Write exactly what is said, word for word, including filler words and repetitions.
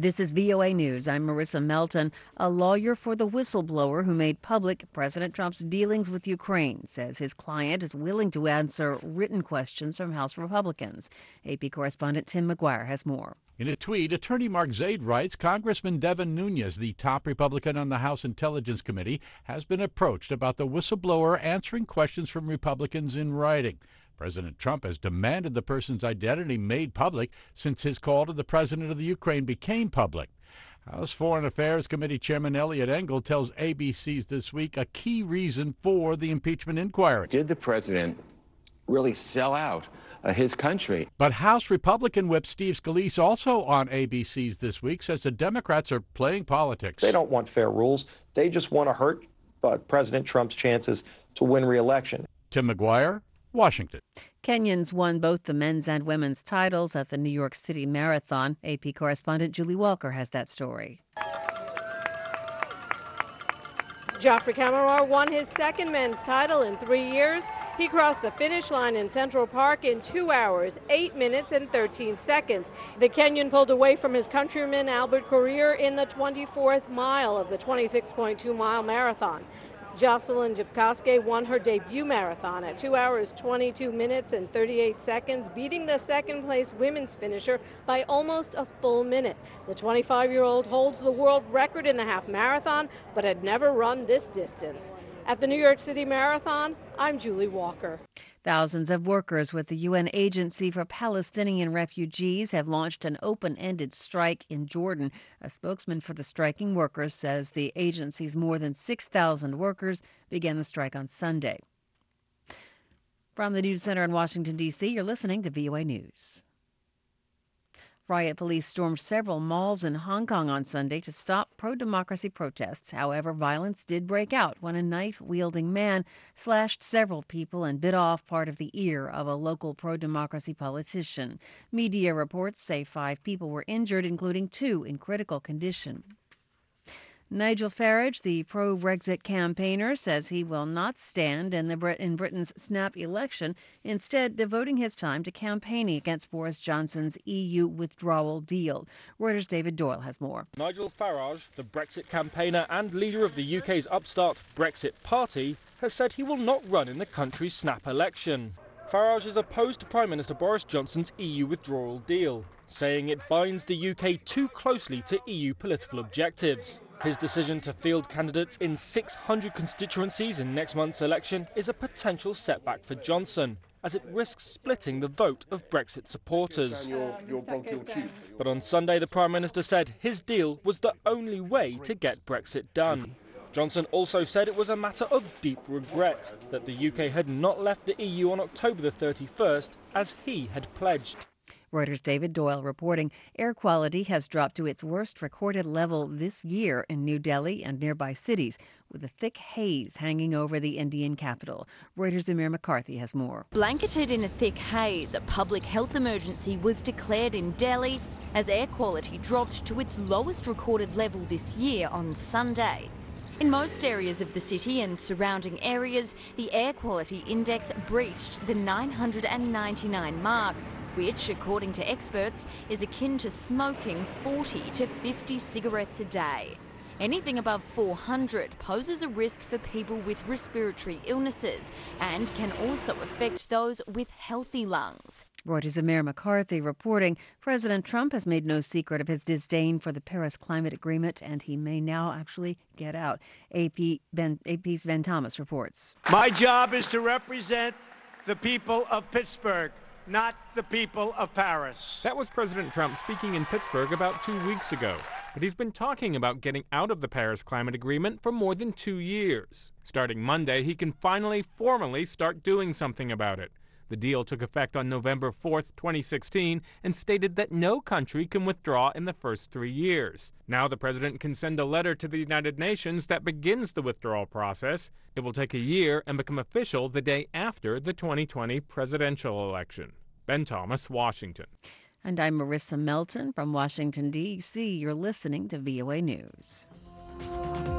This is V O A News. I'm Marissa Melton. A lawyer for the whistleblower who made public President Trump's dealings with Ukraine says his client is willing to answer written questions from House Republicans. A P correspondent Tim McGuire has more. In a tweet, attorney Mark Zaid writes Congressman Devin Nunes, the top Republican on the House Intelligence Committee, has been approached about the whistleblower answering questions from Republicans in writing. President Trump has demanded the person's identity made public since his call to the president of the Ukraine became public. House Foreign Affairs Committee Chairman Eliot Engel tells A B C's This Week a key reason for the impeachment inquiry. Did the president really sell out uh, his country? But House Republican Whip Steve Scalise, also on A B C's This Week, says the Democrats are playing politics. They don't want fair rules. They just want to hurt uh, President Trump's chances to win re-election. Tim McGuire, Washington. Kenyans won both the men's and women's titles at the New York City Marathon. A P correspondent Julie Walker has that story. Geoffrey Kamworor won his second men's title in three years. He crossed the finish line in Central Park in two hours, eight minutes and thirteen seconds. The Kenyan pulled away from his countryman Albert Korir in the twenty-fourth mile of the twenty-six point two mile marathon. Jocelyn Jepkoske won her debut marathon at two hours, twenty-two minutes and thirty-eight seconds, beating the second-place women's finisher by almost a full minute. The twenty-five-year-old holds the world record in the half marathon, but had never run this distance. At the New York City Marathon, I'm Julie Walker. Thousands of workers with the U N Agency for Palestinian Refugees have launched an open-ended strike in Jordan. A spokesman for the striking workers says the agency's more than six thousand workers began the strike on Sunday. From the News Center in Washington, D C, you're listening to V O A News. Riot police stormed several malls in Hong Kong on Sunday to stop pro-democracy protests. However, violence did break out when a knife-wielding man slashed several people and bit off part of the ear of a local pro-democracy politician. Media reports say five people were injured, including two in critical condition. Nigel Farage, the pro-Brexit campaigner, says he will not stand in, the Brit- in Britain's snap election, instead devoting his time to campaigning against Boris Johnson's E U withdrawal deal. Reuters' David Doyle has more. Nigel Farage, the Brexit campaigner and leader of the U K's upstart Brexit Party, has said he will not run in the country's snap election. Farage is opposed to Prime Minister Boris Johnson's E U withdrawal deal, saying it binds the U K too closely to E U political objectives. His decision to field candidates in six hundred constituencies in next month's election is a potential setback for Johnson, as it risks splitting the vote of Brexit supporters. But on Sunday, the Prime Minister said his deal was the only way to get Brexit done. Johnson also said it was a matter of deep regret that the U K had not left the E U on October the thirty-first, as he had pledged. Reuters' David Doyle reporting air quality has dropped to its worst recorded level this year in New Delhi and nearby cities, with a thick haze hanging over the Indian capital. Reuters' Amir McCarthy has more. Blanketed in a thick haze, a public health emergency was declared in Delhi as air quality dropped to its lowest recorded level this year on Sunday. In most areas of the city and surrounding areas, the air quality index breached the nine hundred ninety-nine mark, which, according to experts, is akin to smoking forty to fifty cigarettes a day. Anything above four hundred poses a risk for people with respiratory illnesses and can also affect those with healthy lungs. Reuters' Amir McCarthy reporting President Trump has made no secret of his disdain for the Paris Climate Agreement, and he may now actually get out. A P ben, A P's Ben Thomas reports. My job is to represent the people of Pittsburgh, not the people of Paris. That was President Trump speaking in Pittsburgh about two weeks ago. But he's been talking about getting out of the Paris Climate Agreement for more than two years. Starting Monday, he can finally formally start doing something about it. The deal took effect on November fourth, twenty sixteen, and stated that no country can withdraw in the first three years. Now the president can send a letter to the United Nations that begins the withdrawal process. It will take a year and become official the day after the twenty twenty presidential election. Ben Thomas, Washington. And I'm Marissa Melton from Washington, D C You're listening to V O A News.